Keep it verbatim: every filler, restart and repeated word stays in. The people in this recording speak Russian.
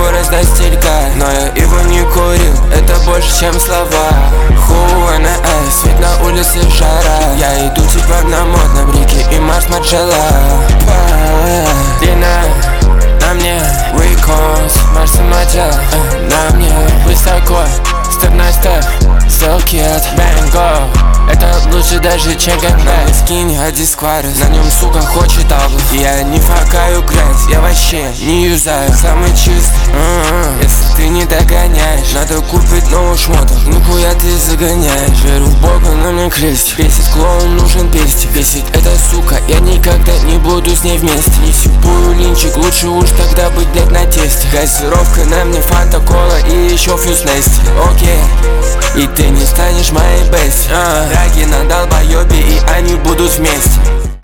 скорость достигать, но я его не курил, это больше, чем слова. Ху эн эс, ведь на улице жара. Я иду типа на модном брике и Марс Марджелла. Длина на мне, Риконс, Марс и Марджелла. На мне высоко, степ на степ, so cute, bang go. Это лучше даже, чем гангбэнг. Скинь один скварес, на нем, сука, хочет албу. Я не факаю грязь, я вообще не юзаю. Самый чистый, mm-hmm. Если ты не догоняешь, надо купить новых шмотов. Нихуя ты загоняешь, веру в Бога, но мне крестик. Бесит клоун, нужен пестик. Бесит эта сука, я никогда не буду с ней вместе. Не сипую линчик, лучше уж тогда быть, блядь, на тесте. Газировка на мне, фанта, кола и еще фьюз нести. Окей, и ты не станешь моей бести. Драги на долбоебе, и они будут вместе.